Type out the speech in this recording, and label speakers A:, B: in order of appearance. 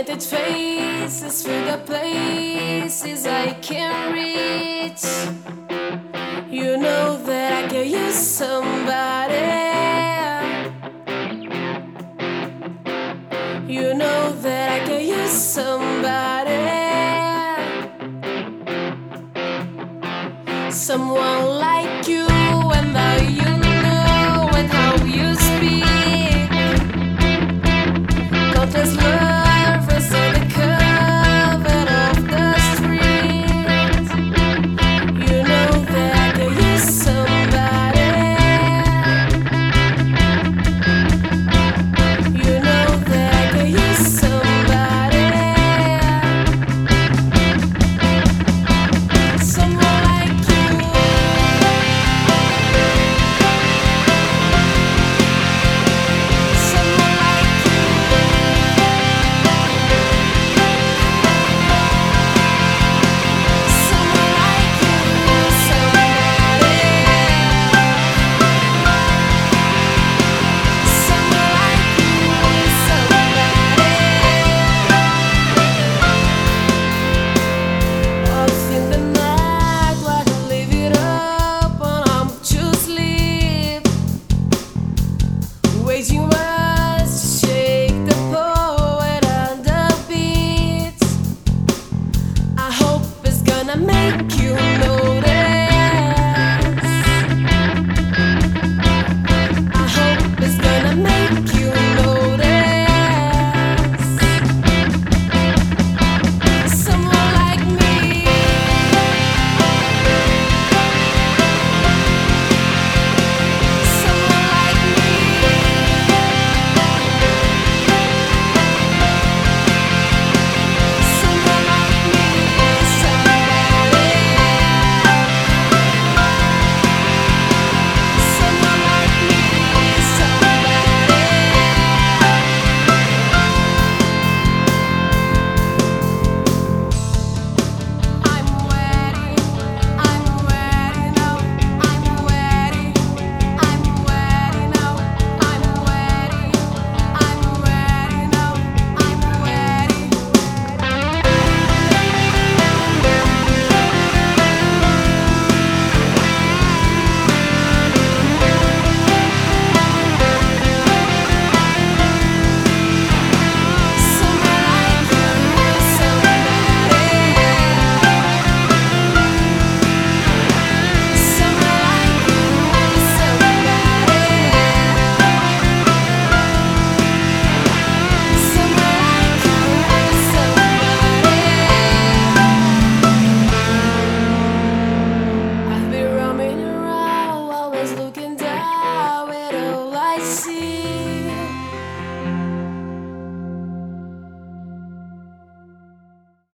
A: Painted faces through the places I can reach. You know that I can use somebody. You know that I can use somebody. Someone like you, and that you know and how you speak. Countless lovers on the cover of the street. You know that I can use somebody. You know that I can use somebody. Someone like you. Someone like you. Someone like you. Somebody. Someone like you. Somebody. Off in the night while I leave it up and I'm to sleep, waging